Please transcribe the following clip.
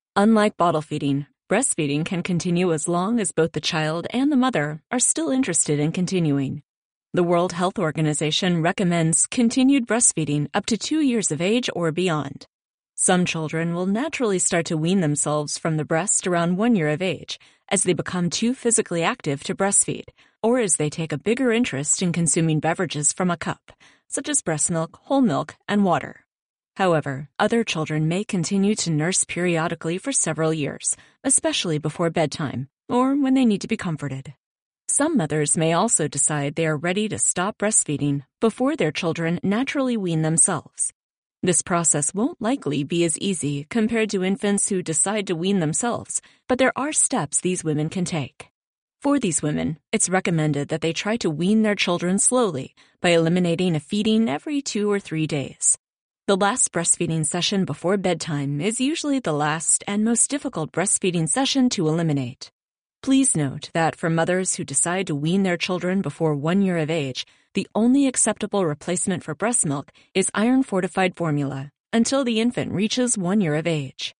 Unlike bottle feeding, breastfeeding can continue as long as both the child and the mother are still interested in continuing. The World Health Organization recommends continued breastfeeding up to 2 years of age or beyond. Some children will naturally start to wean themselves from the breast around 1 year of age as they become too physically active to breastfeed, or as they take a bigger interest in consuming beverages from a cup, such as breast milk, whole milk, and water. However, other children may continue to nurse periodically for several years, especially before bedtime, or when they need to be comforted. Some mothers may also decide they are ready to stop breastfeeding before their children naturally wean themselves. This process won't likely be as easy compared to infants who decide to wean themselves, but there are steps these women can take. For these women, it's recommended that they try to wean their children slowly by eliminating a feeding every 2 or 3 days. The last breastfeeding session before bedtime is usually the last and most difficult breastfeeding session to eliminate. Please note that for mothers who decide to wean their children before 1 year of age, the only acceptable replacement for breast milk is iron-fortified formula until the infant reaches 1 year of age.